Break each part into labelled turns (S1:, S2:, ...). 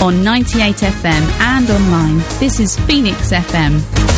S1: on 98 FM and online. This is Phoenix FM.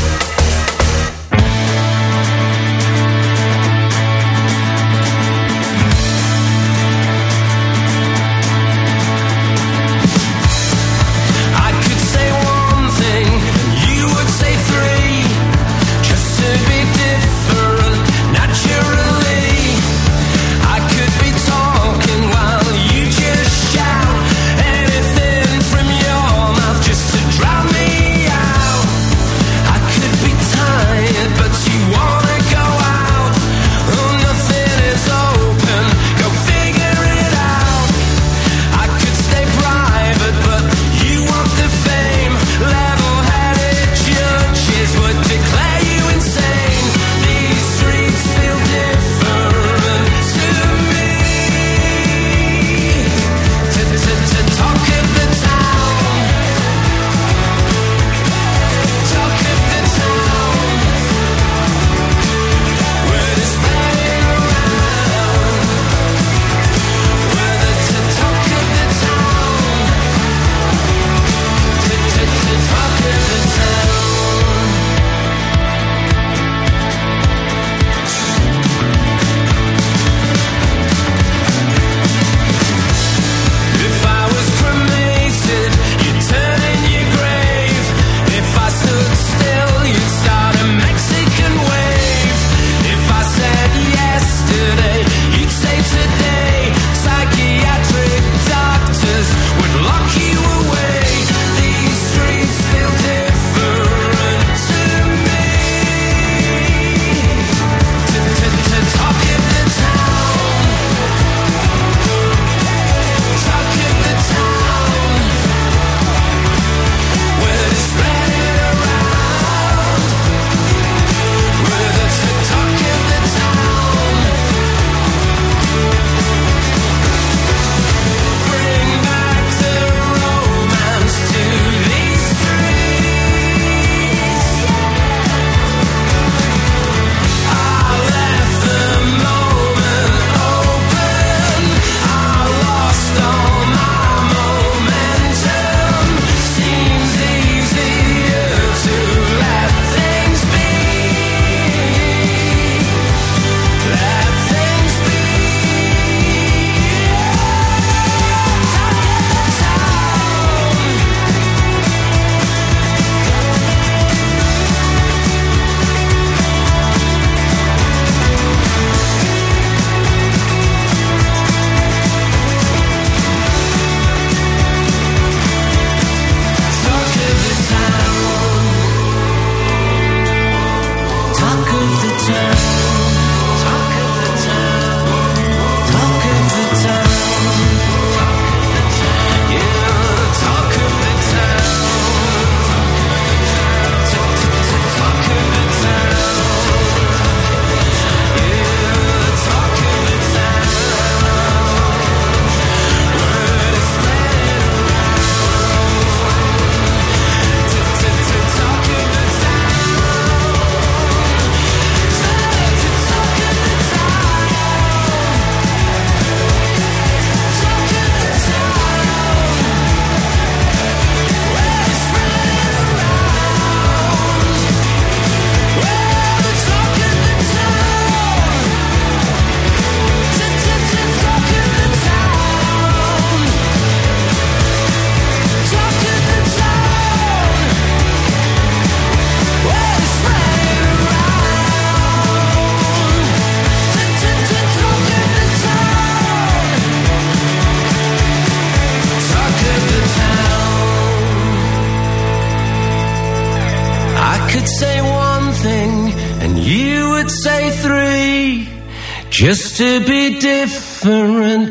S2: Just to be different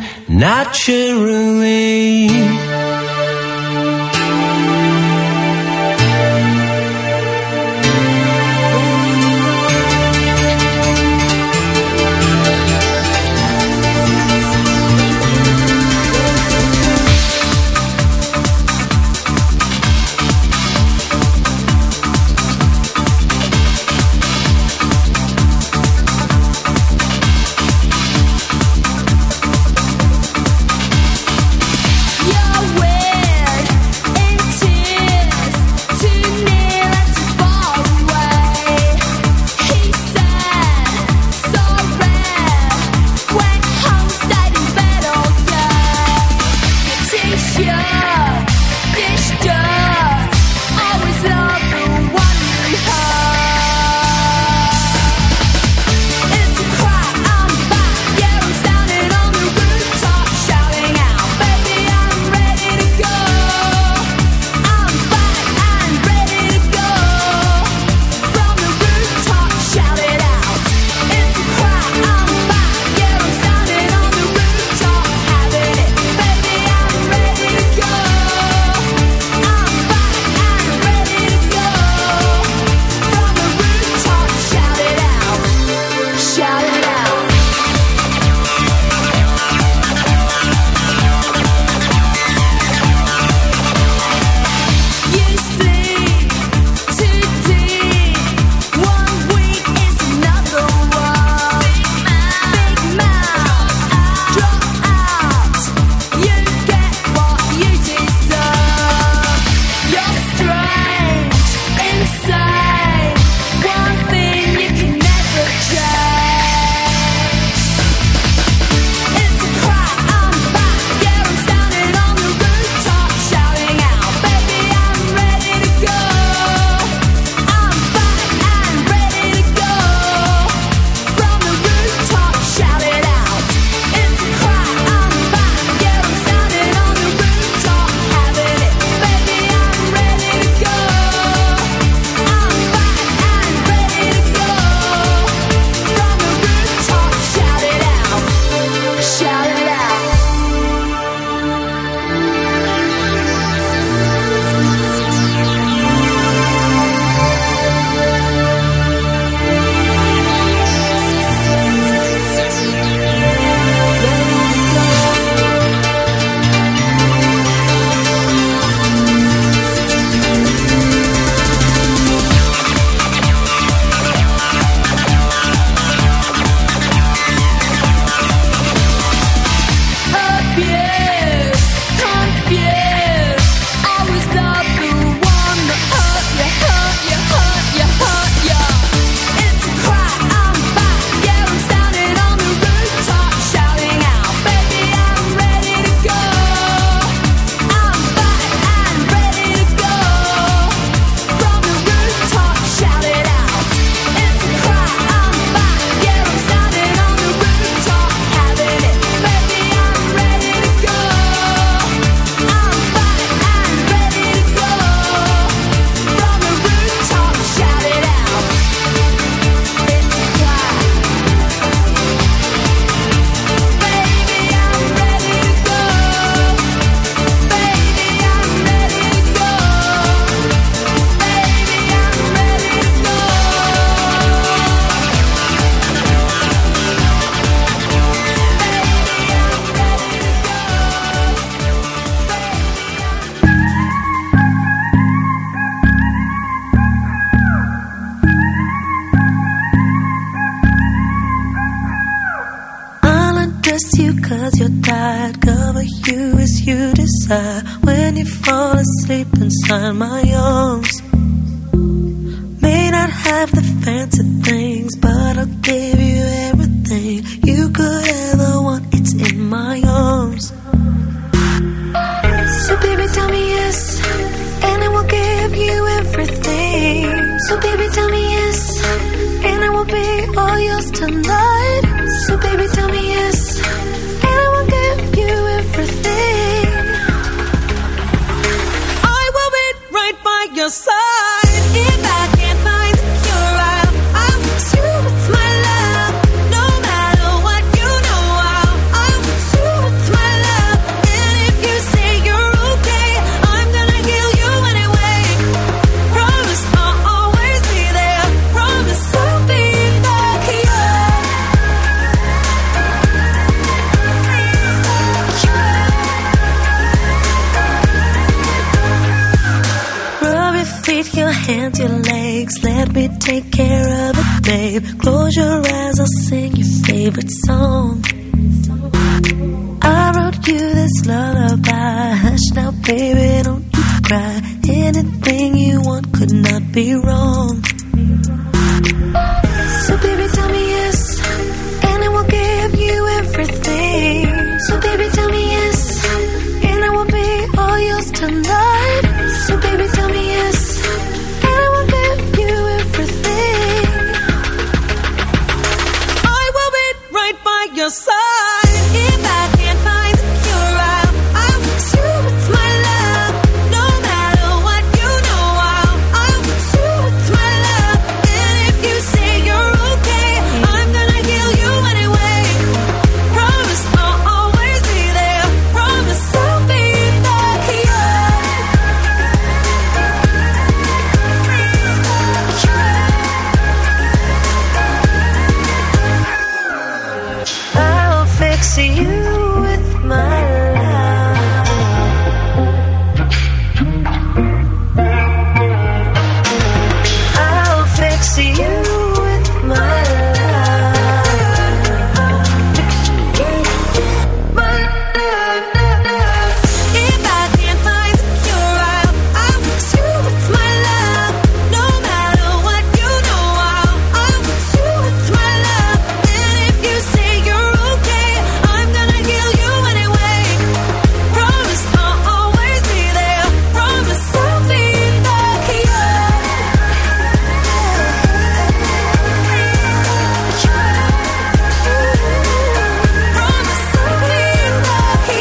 S2: naturally.
S3: Your way. you 'cause you're tired. Cover you as you desire. When you fall asleep inside my arms, may not have the fancy things, but I'll give you everything you could ever want. It's in my arms. So baby, tell me yes, and I will give you everything. So baby, tell me yes, and I will be all yours tonight. So baby, tell me yes, and I will give you everything. I will be right by your side. If I can't find the cure, I'll fix you with my love. No matter what, you know I'll fix you with my love. And if you say you're okay, I'm gonna heal you anyway. Promise I'll always be there. Promise I'll be the cure. Rub your feet, your hands, your legs. Let me take care of it, babe. Close your eyes, I'll sing your favorite song. I wrote you this lullaby. Hush now, baby, don't you cry. Anything you want could not be wrong. So baby, tell me yes, and I will give you everything. So baby, tell me yes, and I will be all yours tonight. So baby, tell me yes, and I will give you everything. I will be right by your side. If I can't find the cure, I'll fix you with my love. No matter what, you know I'll fix you with my love. And if you say you're okay, I'm gonna heal you anyway. Promise I'll always be there. Promise I'll be the cure. I'll fix you with my love. I'll fix you with my love. If I can't find the cure, I'll fix you with my love. No matter what, you know I'll fix you with my love. And if you say you're okay, I'm gonna heal you anyway. Promise I'll always be there. Promise I'll be the cure. Promise I'll be the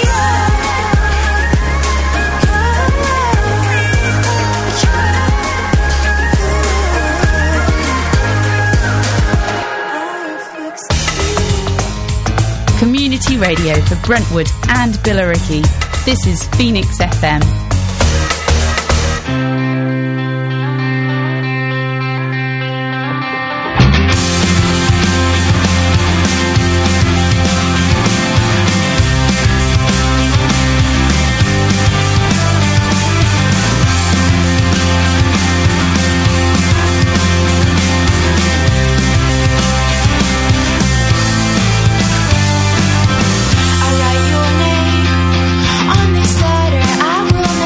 S3: cure.
S1: Community radio for Brentwood and Billericay. This is Phoenix FM.
S3: I write your name on this letter. I will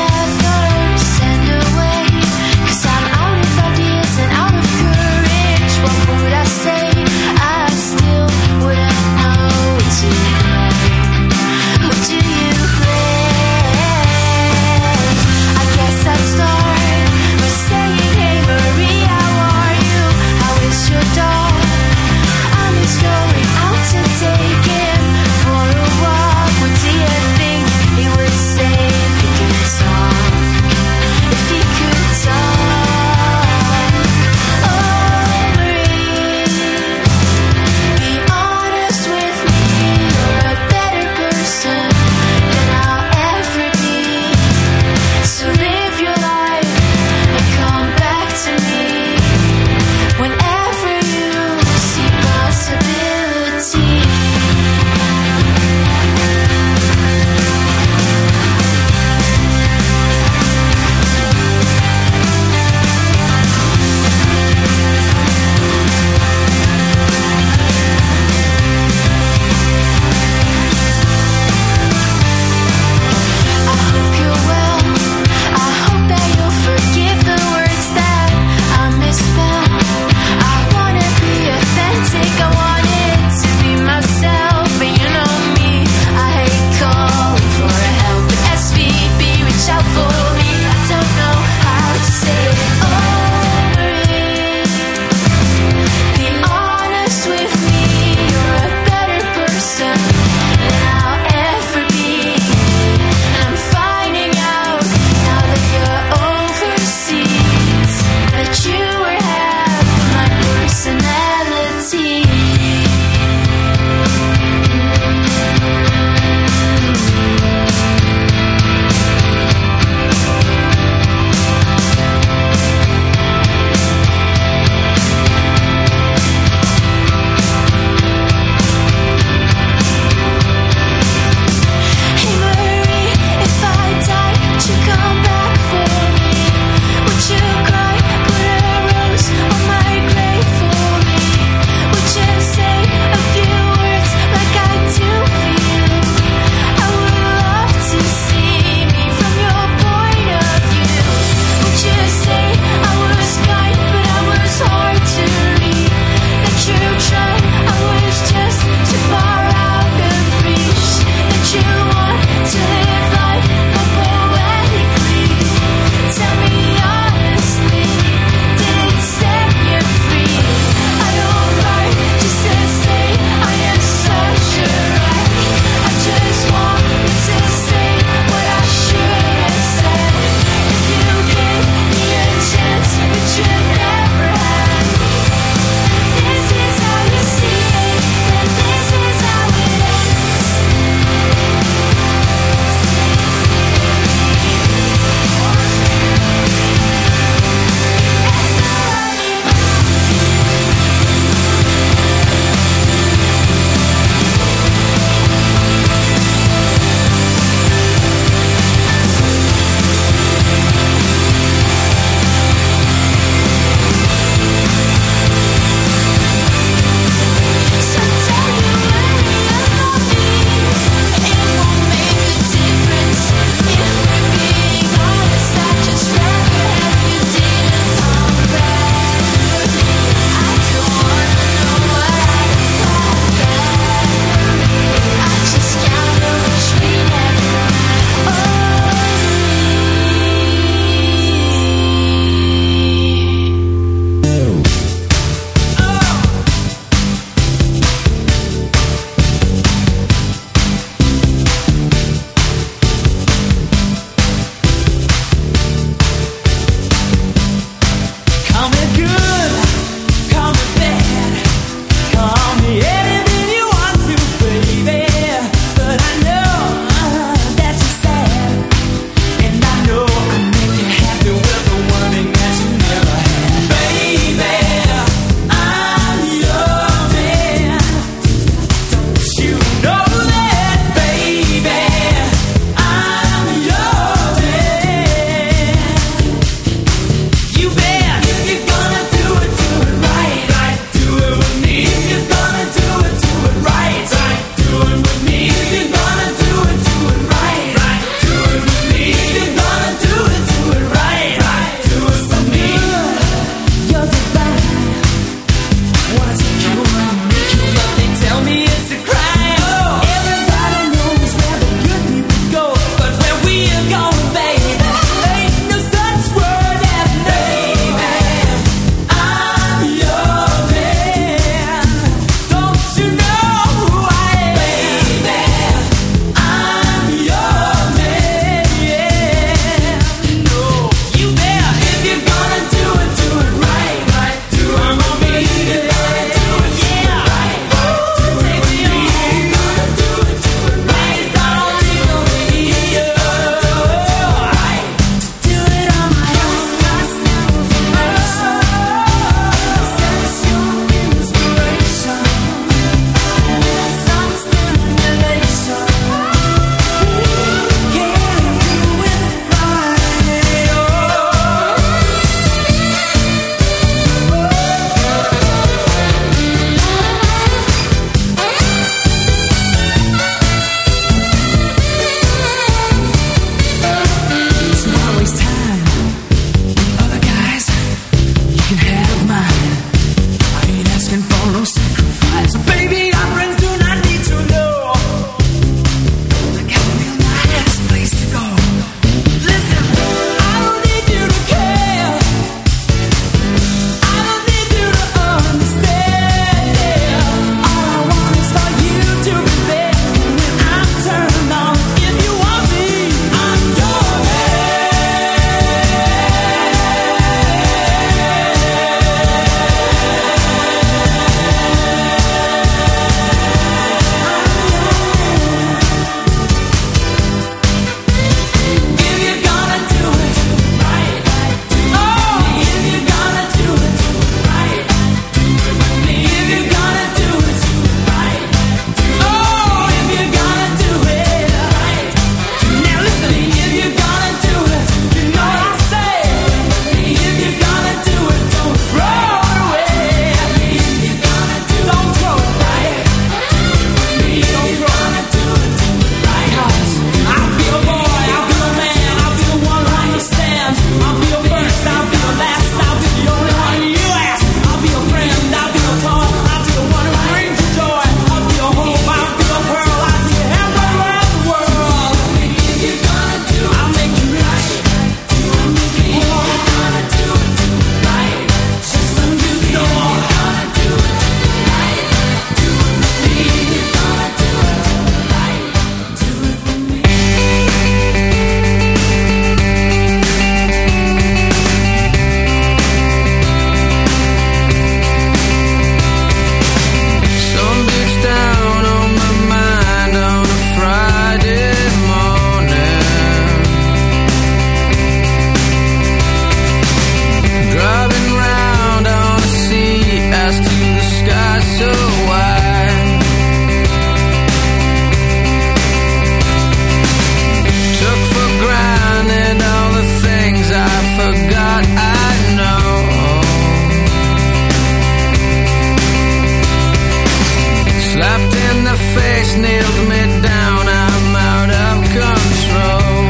S4: Slapped in the face, nailed me down, I'm out of control.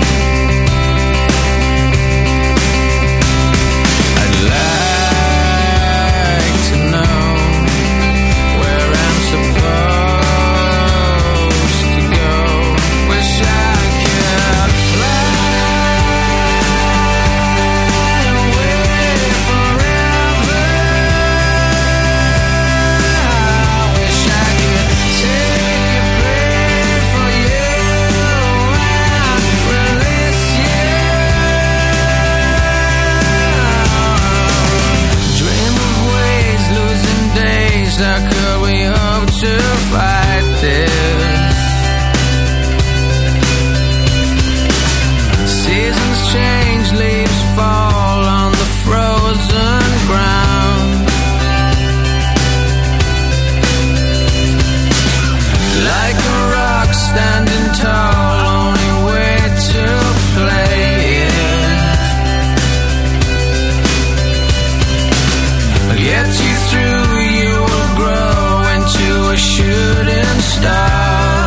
S4: I'd like to know where I'm supposed to go. Wish I could fly away forever. Wish I could take a breath for you and release you. Dream of ways, losing days. How could we hope to fight this? Seasons change, leaves fall on the frozen ground. Like a rock standing tall, only way to play it. Get you through, you will grow into a shooting star.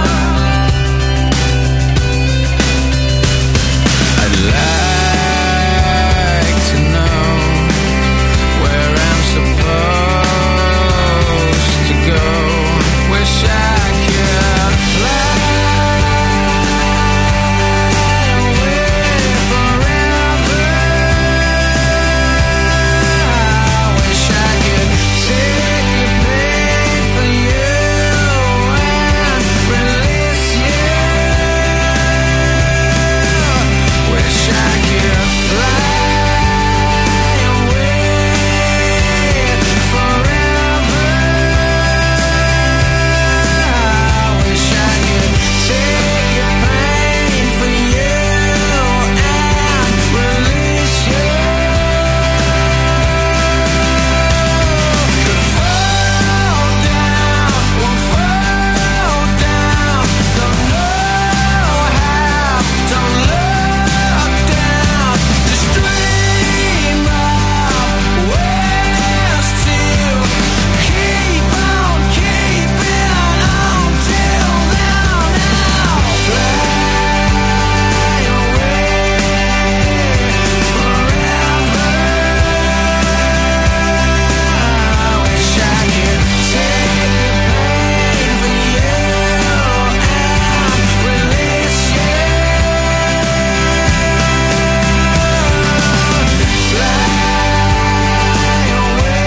S4: I'd like to know where I'm supposed to go. Wish I could fly away forever. Wish I could take a pain for you and release you. Wish I could fly away forever. Wish I could take a pain for you and release you. Could fall down, won't fall down. Don't know how, don't look down. Just dream of ways to keep on keeping on till now. Fly away forever. Wish I could take the pain for you and release you. Fly away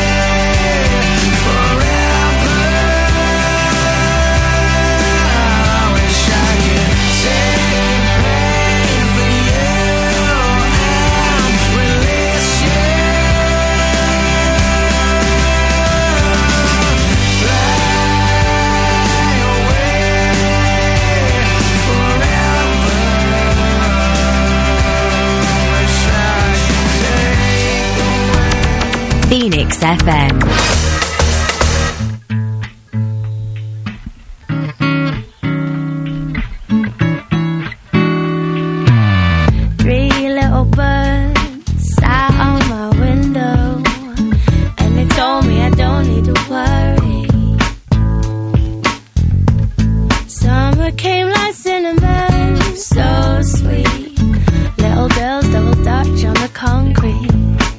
S4: forever. Wish I could take the pain for you and release you. Fly away forever. Wish I could take away.
S5: Phoenix FM.
S6: Three little birds sat on my window, and they told me I don't need to worry. Summer came like cinnamon, so sweet. Little girls double dutch on the concrete.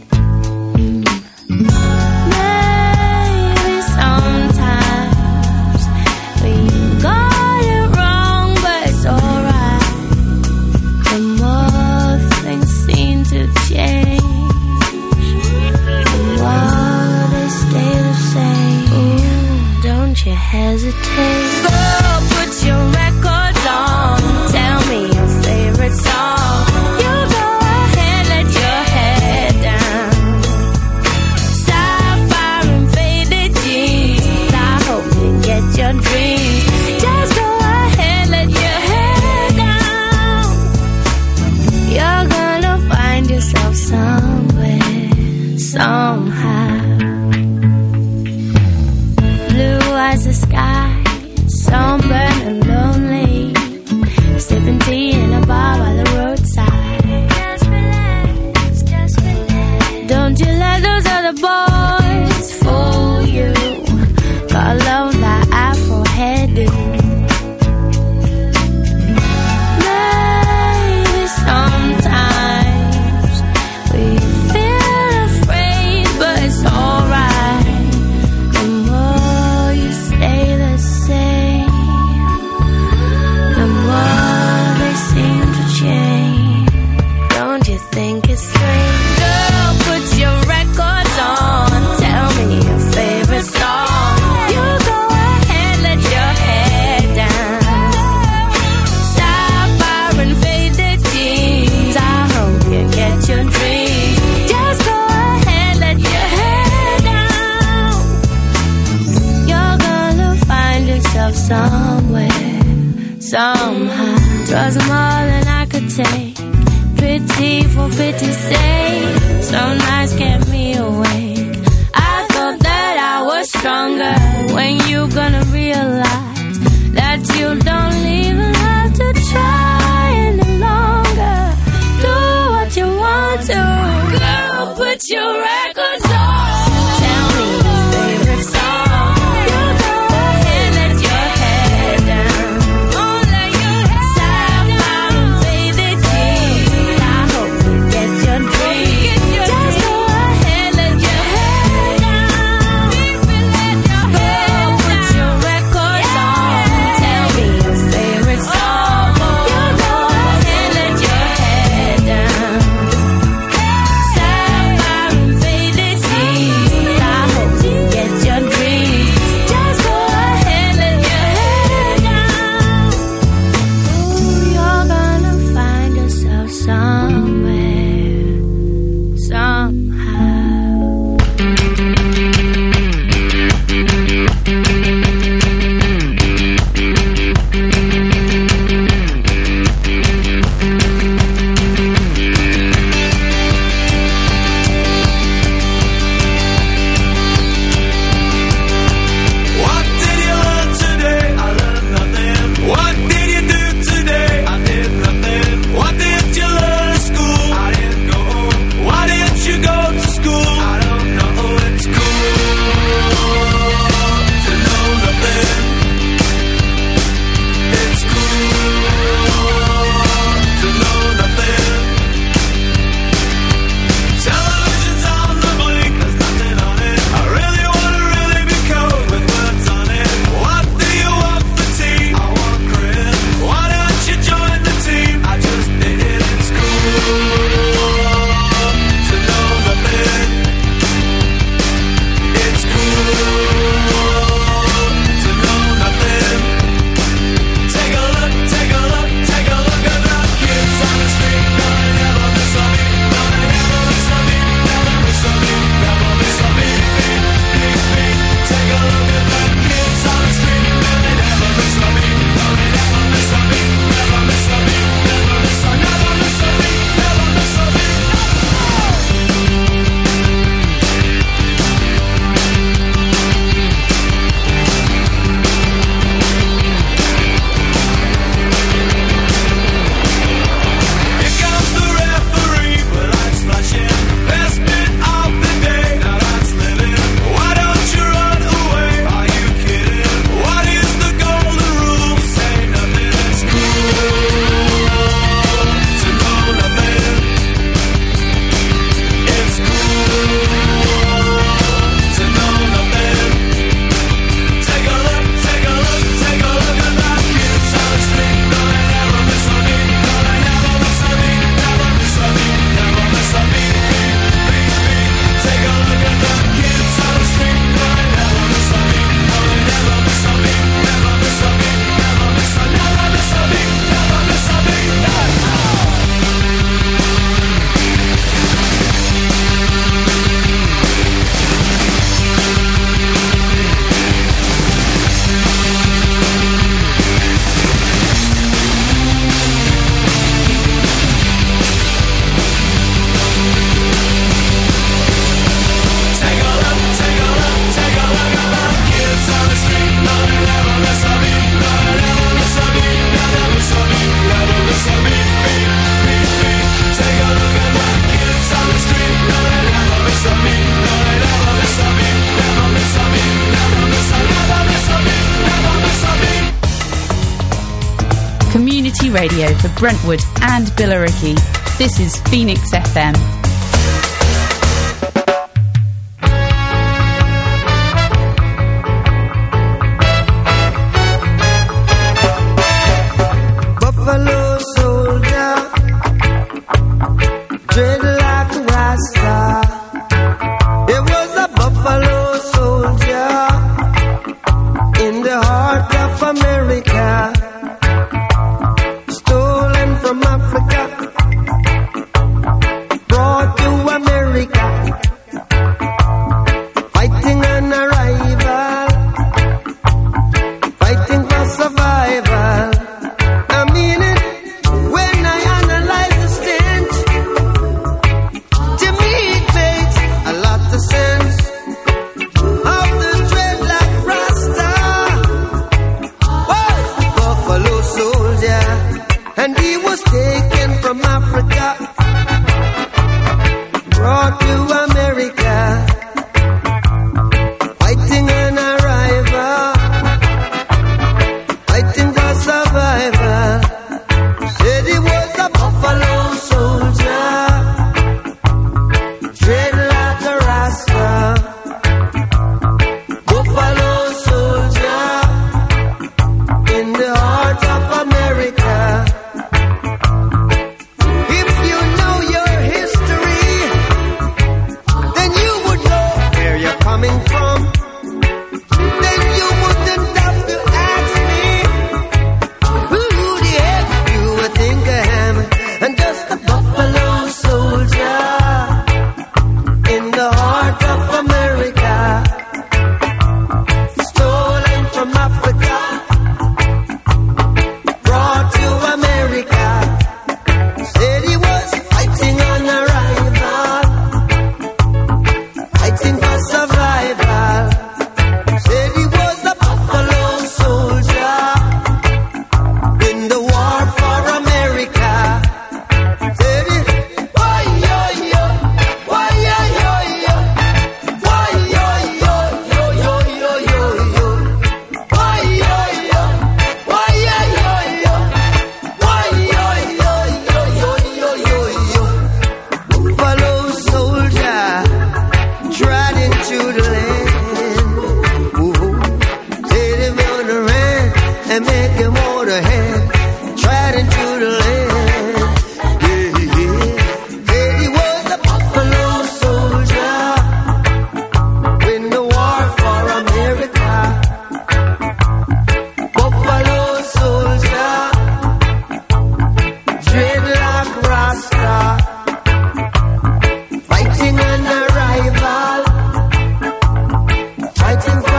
S6: Maybe sometimes we got it wrong, but it's alright. The more things seem to change, the more they stay the same. Ooh, don't you hesitate. So put your records on, tell me your favorite song. You go ahead, let your head down. Sapphire and faded jeans, I hope you get your dreams. Just go ahead, let your head down. You're gonna find yourself somewhere, somehow. Blue as the sky, so was more than I could take. Pity for pity's sake, some nights kept me awake. I thought that I was stronger. When you gonna realize that you don't even have to try any longer? Do what you want to, girl, put your records on. Tell me your favorite song. You go ahead, let your head down. Oh, let your head down. Faded jeans, I hope you get your dream. Just go ahead, let your head down. Girl, put your records on. Tell me your favorite song. You go ahead, let your head down. Sapphire and faded jeans, I hope you get your dream. Just go ahead, let your head down. Ooh, you're gonna find yourself somewhere, somehow.
S7: What did you learn today? I learned nothing. What did you do today? I did nothing. What did you learn at school? I didn't go home. Why didn't you go to school? I don't know. It's cool to know nothing. It's cool to know nothing. Television's on the blink, there's nothing on it. I really wanna really be cold with words on it. What do you want for tea? I want Chris. Why don't you join the team? I just did it. It's cool to know nothing. It's cool to know nothing. Take a look, take a look, take a look at the kids on the street. No, they never miss a beat. No, they never miss a beat. Never miss a beat. Never miss a beat. Beat, beat, beat. Take a look at the kids on the street. No, they never miss a beat. No, they never miss a beat. Never miss a beat. Never miss a, never miss a beat. Never miss a beat. Here comes the referee with lights flashing. Best bit of the day, now that's living. Why don't you run away? Are you kidding? What is the golden rule? Say nothing. It's cool to know nothing. It's cool to know nothing. Take a look, take a look, take a look at that kids on the street. No, they never miss a beat. No, they never miss a beat. Never miss a beat. Never miss a beat. Beat, beat, beat. Take a look at the kids on the street. No, they never miss a beat. No, they never miss a beat. Never miss a beat. Never miss a, never miss a beat. Never miss a beat. Take a look, take a look, take a look at the kids on the street. No, they never miss a beat. No, they never miss a beat. Never miss a beat. Never miss a beat. Beat, beat, beat. Take a look at the kids on the street. No, they never miss a beat. No, they never miss a beat. Never miss a beat. Never miss a, never miss a beat. Never miss a beat.
S1: Community radio for Brentwood and Billericay. This is Phoenix FM.
S2: Buffalo soldier, dread like a rasta. It was a buffalo soldier in the heart of America, stolen from Africa, brought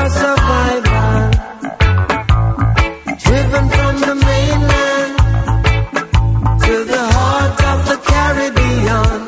S2: for survival. Driven from the mainland to the heart of the Caribbean.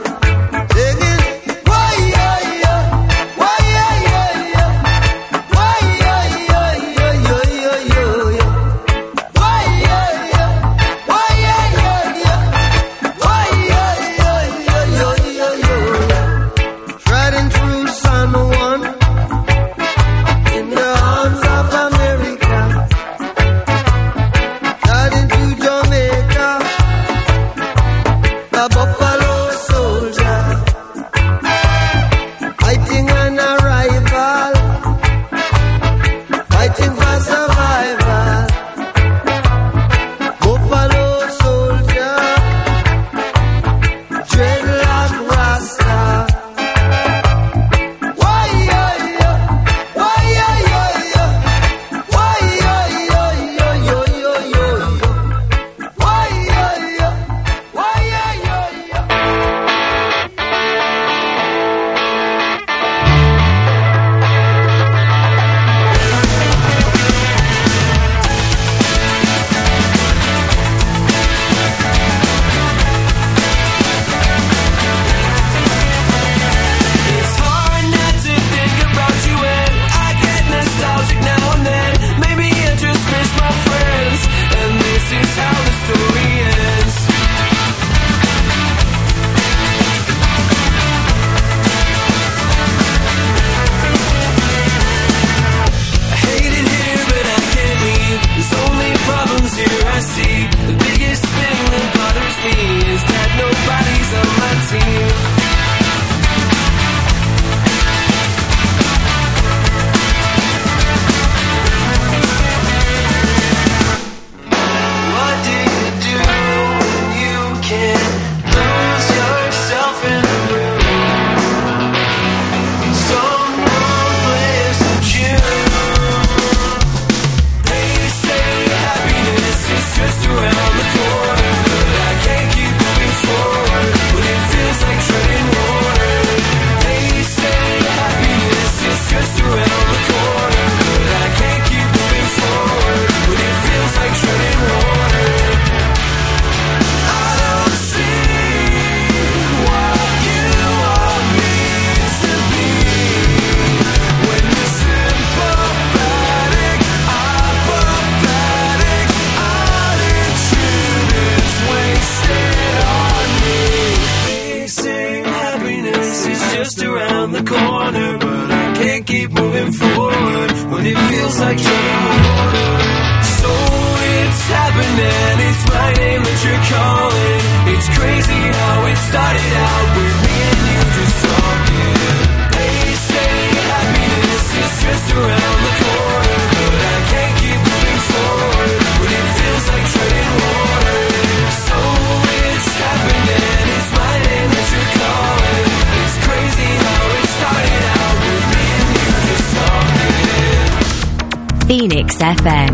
S5: Phoenix FM.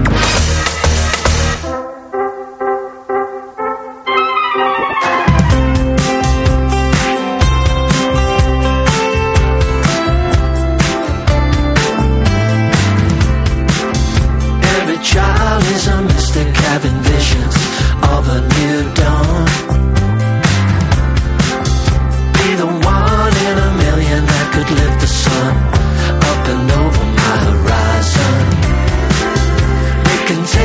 S8: Every child is a mystic having visions of a new dawn. Be the one in a million that could lift the sun up and over my horizon. It can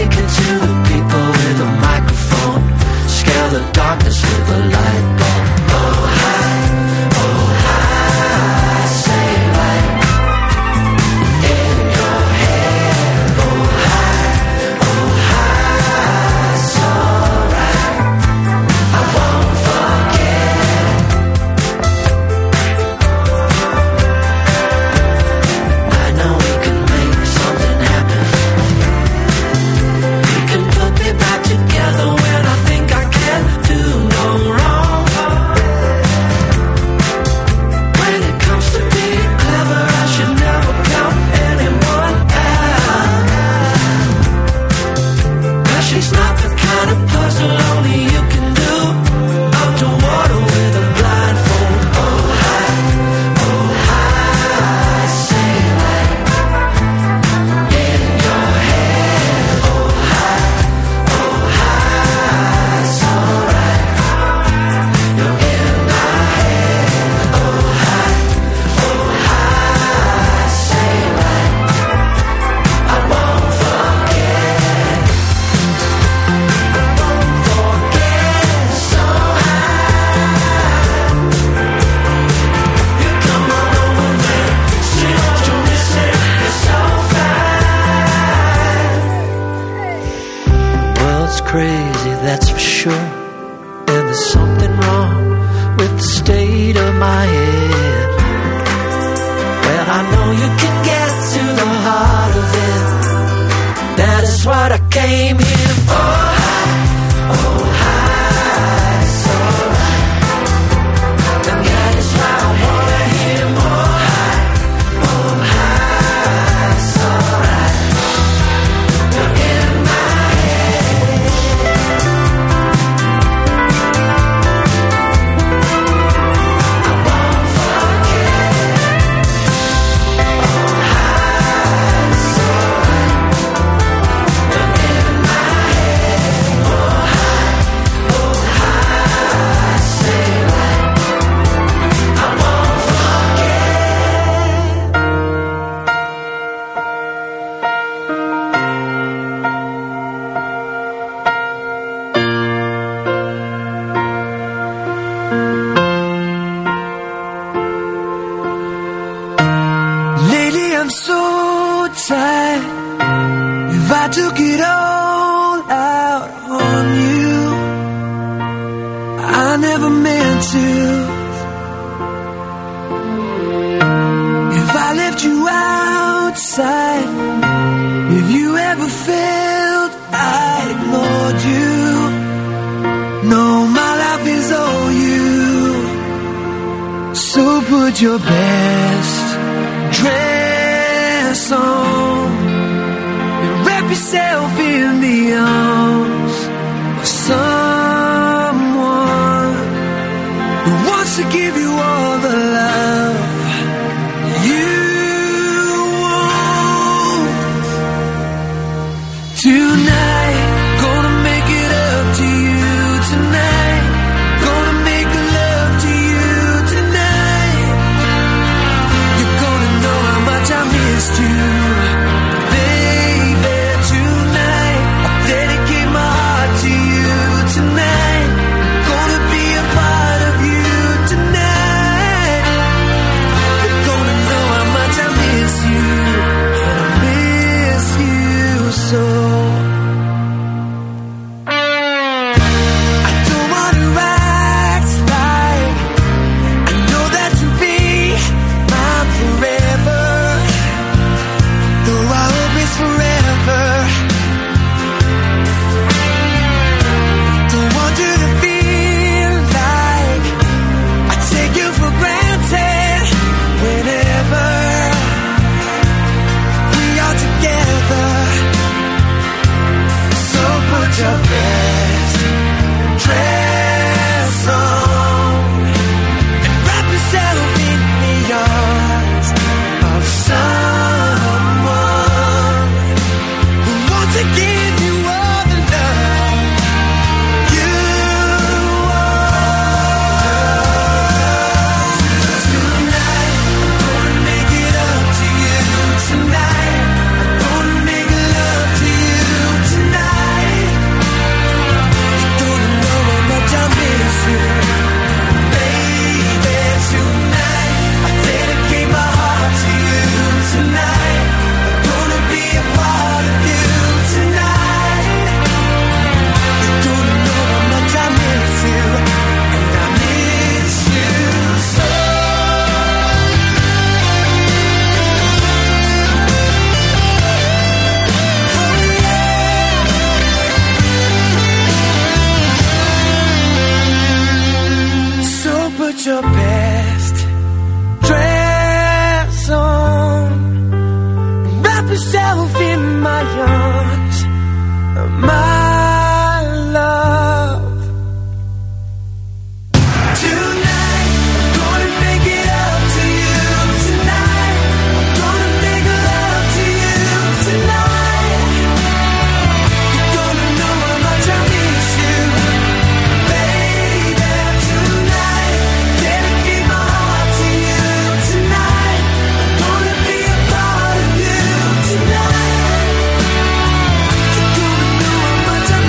S8: that's for sure. And there's something wrong with the state of my head. Well, I know you can get to the heart of it. That is what I came here for. Oh, hi, it's alright. And that is why I wanna hear more. Oh, hi, it's alright. You're in my head. I won't forget. Oh, hi, it's alright. You're in my head. Oh, hi, say right. I won't forget.
S7: Lately I'm so tired. If I took it all out on you, I never meant to. If I left you outside, if you ever felt I ignored you, no, my life is all you. So put your best dress on and wrap yourself in the arms of someone who wants to give you all the love you want. Tonight, gonna make it up to you tonight. Gonna make love to you tonight. You're gonna know how much I missed you, baby. Tonight, I dedicate my heart to you tonight. Gonna be a part of you tonight. You're gonna know how much I miss you, and I miss you so. I don't wanna act right. I know that you'll be mine forever. Though I hope it's forever. Don't want you to feel like I take you for granted whenever we are together. So put your best dress on and wrap yourself in the arms of someone who wants to give you all the love you want. Tonight, I'm gonna make it up to you tonight. I'm gonna make love to you tonight. You're gonna know how much I miss you, baby. Tonight, I dedicate my heart to you tonight. I'm gonna be a part of you tonight. You're gonna know how much I miss you, and I miss you so. So put your best dress on, wrap yourself in my arms, my love. Tonight, I'm gonna make it up to you tonight. I'm gonna make love to you tonight. You're gonna know how much I miss you, baby. Tonight, dedicate my heart to you tonight. I'm gonna be a part of you tonight. You're gonna know how much I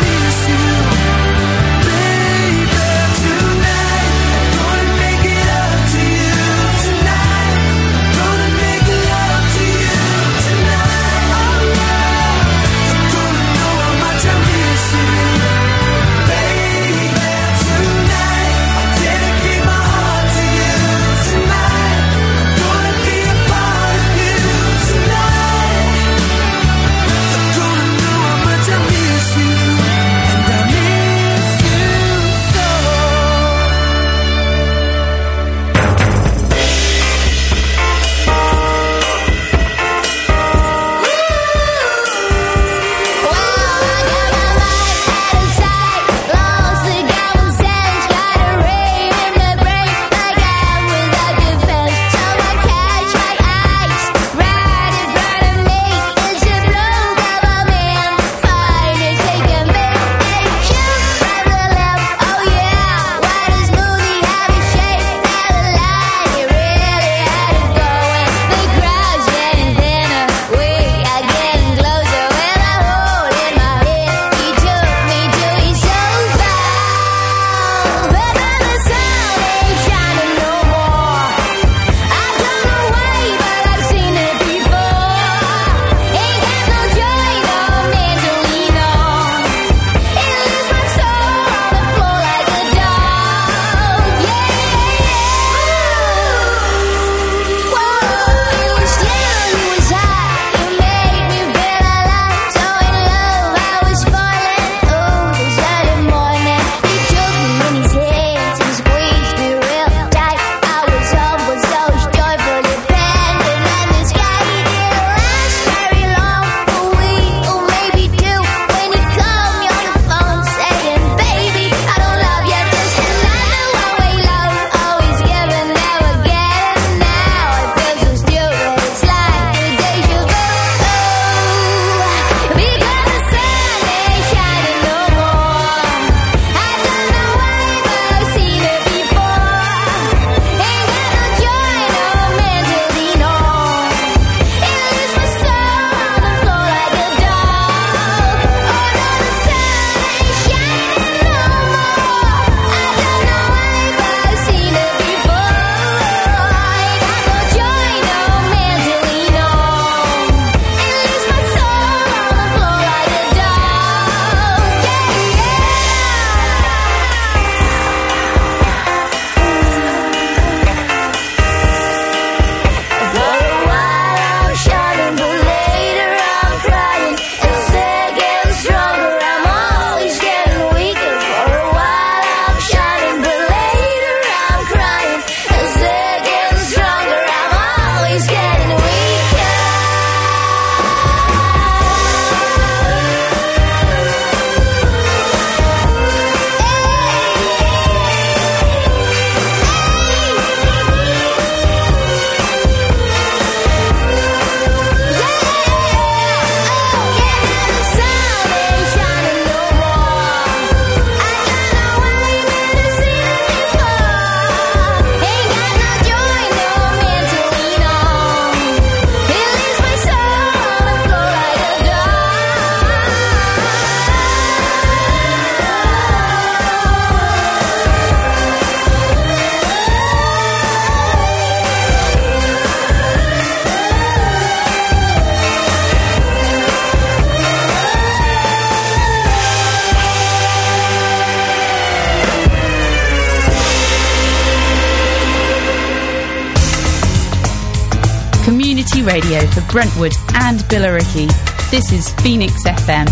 S1: free radio for Brentwood and Billericay. This is Phoenix FM.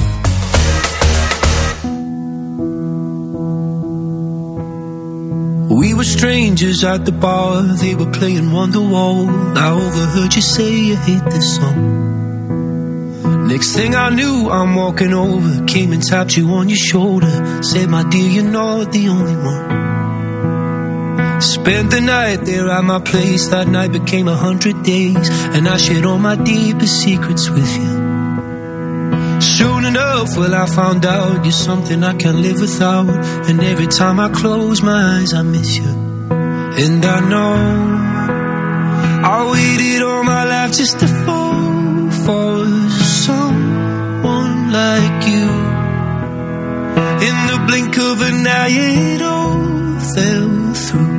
S8: We were strangers at the bar, they were playing Wonderwall. I overheard you say you hate this song. Next thing I knew, I'm walking over, came and tapped you on your shoulder, said, my dear, you're not the only one. Spent the night there at my place, that night became 100 days, and I shared all my deepest secrets with you. Soon enough, well, I found out you're something I can't live without, and every time I close my eyes, I miss you. And I know I waited all my life just to fall for someone like you. In the blink of an eye, it all fell through.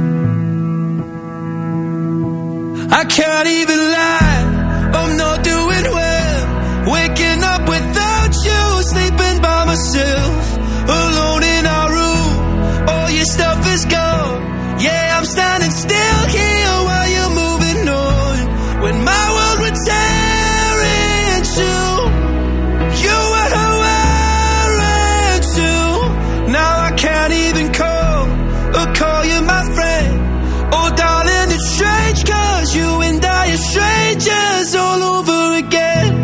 S8: I can't even lie, I'm not doing well. Waking up without you, sleeping by myself, alone in our room. All your stuff is gone. Yeah, I'm standing still here while you're moving on. When my world would tear in two, you were wearing too. Now I can't even call you my friend. Oh darling, it's strange, 'cause you and I are strangers all over again.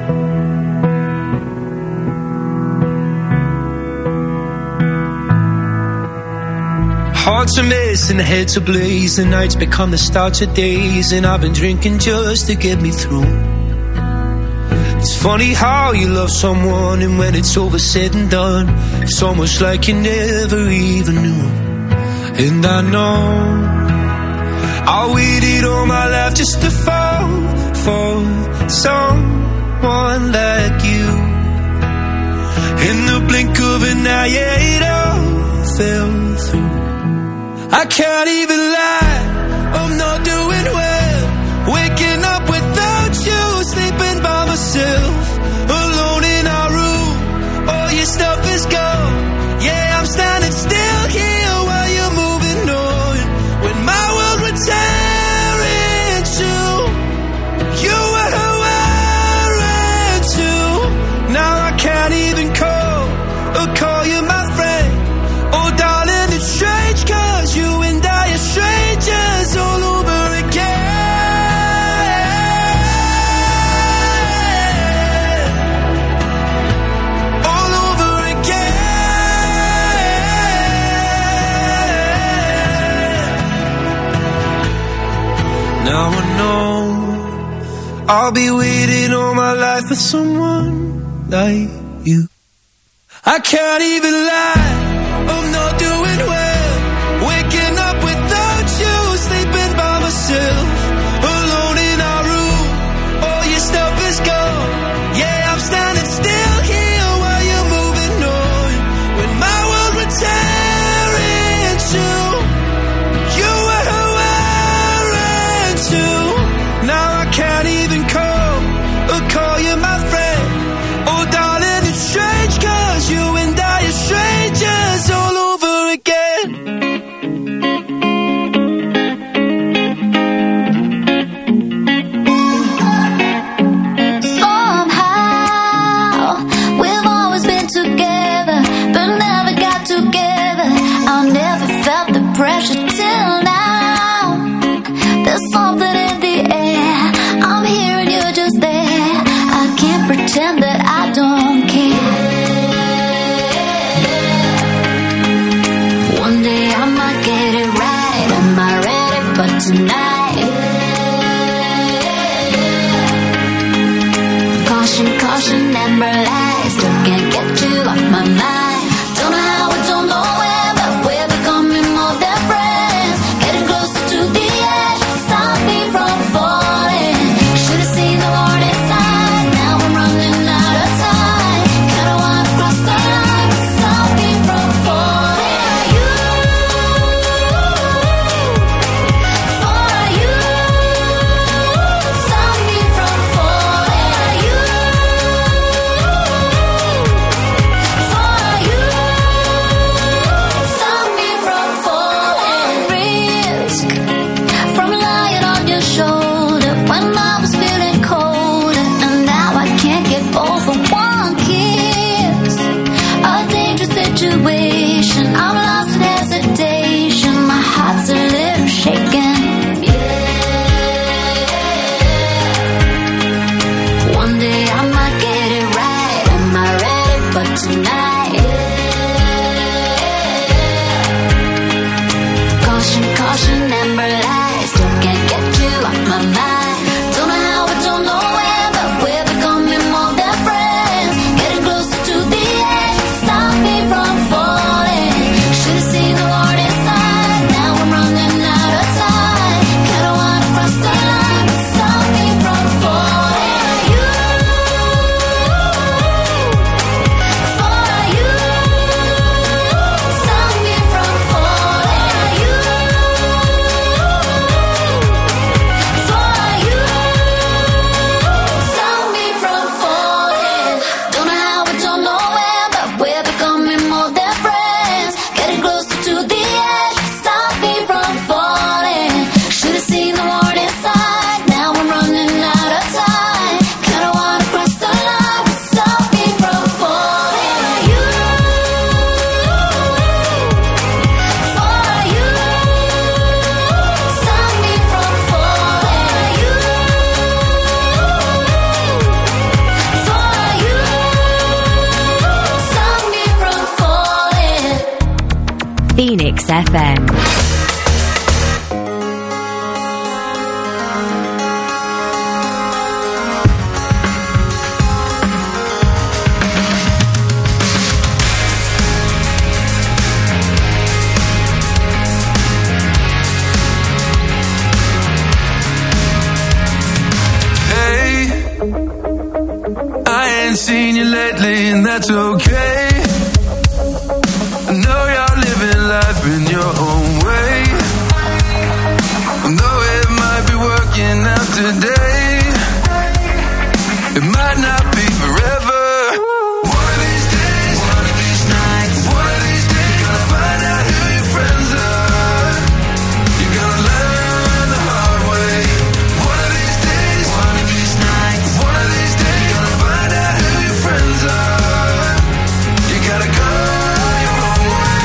S8: Hearts are mess and heads ablaze, the nights become the start of days, and I've been drinking just to get me through. It's funny how you love someone, and when it's over said and done, it's almost like you never even knew. And I know I waited all my life just to fall for someone like you. In the blink of an eye, yeah, it all fell through. I can't even lie, I'm not doing well. Waking up without you, sleeping by myself, alone in our room. All your stuff is gone. Yeah, I'm standing still here while you're moving on. When my world would tear in two, you were wearing too. Now I can't even call you my friend. Oh darling, it's strange, 'cause you and I are strangers all over again. All over again. Now I know I'll be waiting all my life for someone like you. I can't even lie, I'm not doing well. Waking up without you, sleeping by myself, alone in our room. All your stuff is gone. Yeah, I'm standing still here while you're moving on. When my world would tear in two, you were wearing too. Now I can't even call you my friend. Oh darling, it's strange, 'cause you and I are strangers all over again.
S6: Somehow we've always been together, but never got together. I never felt the pressure till now. There's something in the air, I'm hearing you just there. I can't pretend that I don't care. One day I might get it right. Am I ready for tonight? Caution, caution, amber lights, still can't get you off my mind. Don't know how, I don't know where, but we're becoming more than friends. Getting closer to the edge, stop me from falling. Should've seen the warning sign, now I'm running out of time. Kinda wanna cross the line, stop me from falling. For you, stop me from falling. For you,
S9: for one kiss. A dangerous situation, I'm lost in hesitation. My heart's a little shaken. Yeah. One day I might get it right. Am I ready for tonight? Yeah. Caution, caution, amber lights. Still can't get you off my mind. Don't know how, I don't know where, but we're becoming more than friends. Getting closer to the edge, stop me from falling. Should've seen the warning sign. Now I'm running out of time. Kinda wanna cross the line, but stop me from falling. You, for you, stop me from falling. You, for you, stop me from falling. Don't know how, I don't know where, but we're becoming more than friends. Getting closer to the edge, stop me from falling. Should've seen the warning sign. Now I'm running out of time. Kinda wanna cross the line, but stop me from falling. You, for you, stop me from falling. You, for you, stop me from falling.
S5: Phoenix FM.
S7: Hey, I ain't seen you lately, and that's okay. I know you're living life in your own way. And though it might be working out today, it might not be forever. One of these days, one of these nights, one of these days, gonna find out who your friends are. You're gonna learn the hard way. One of these days, one of these nights, one of these days, gonna find out who your friends are. You gotta go your own way.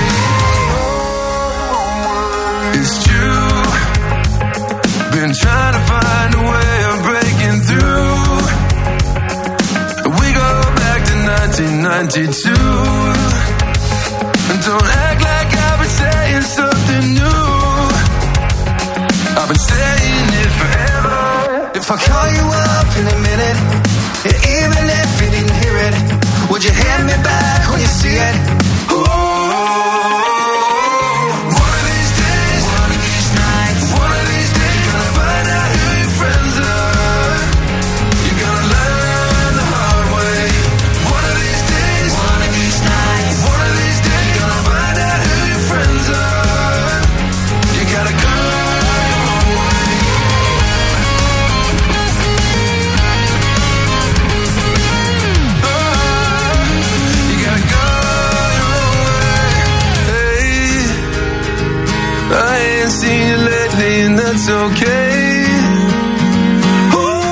S7: It's true. Been trying to find a way of breaking through. We go back to 1992. And don't act like I've been saying something new. I've been saying it forever. If I call you up in a minute, even if you didn't hear it, would you hand me back when you see it? Ooh. One of these days, one of these nights, one of these days, gonna find out who your friends are. You're gonna learn the hard way. One of these days, one of these nights, one of these days, gonna find out who your friends are. You gotta go your own way. You gotta go your own way. Hey, I ain't seen you lately, and that's okay. Ooh.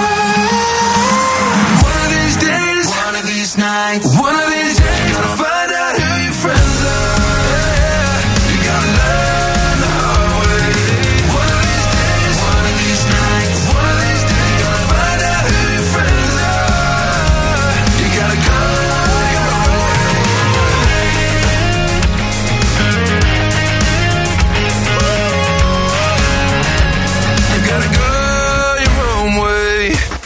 S7: One of these days, one of these nights, one of these days, gonna find out who your friends are. Yeah. You gotta learn the hard way. One of these days, one of these nights, one of these days, gonna find out who your friends are. You gotta go your own way. You gotta go your own way.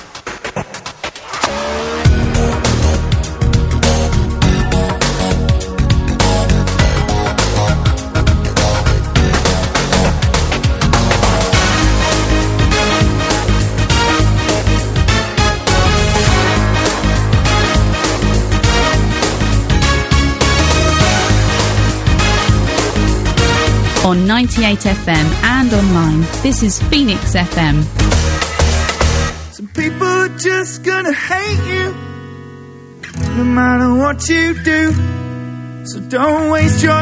S1: On 98 FM and online, this is Phoenix FM.
S7: Some people are just gonna hate you, no matter what you do. So don't waste your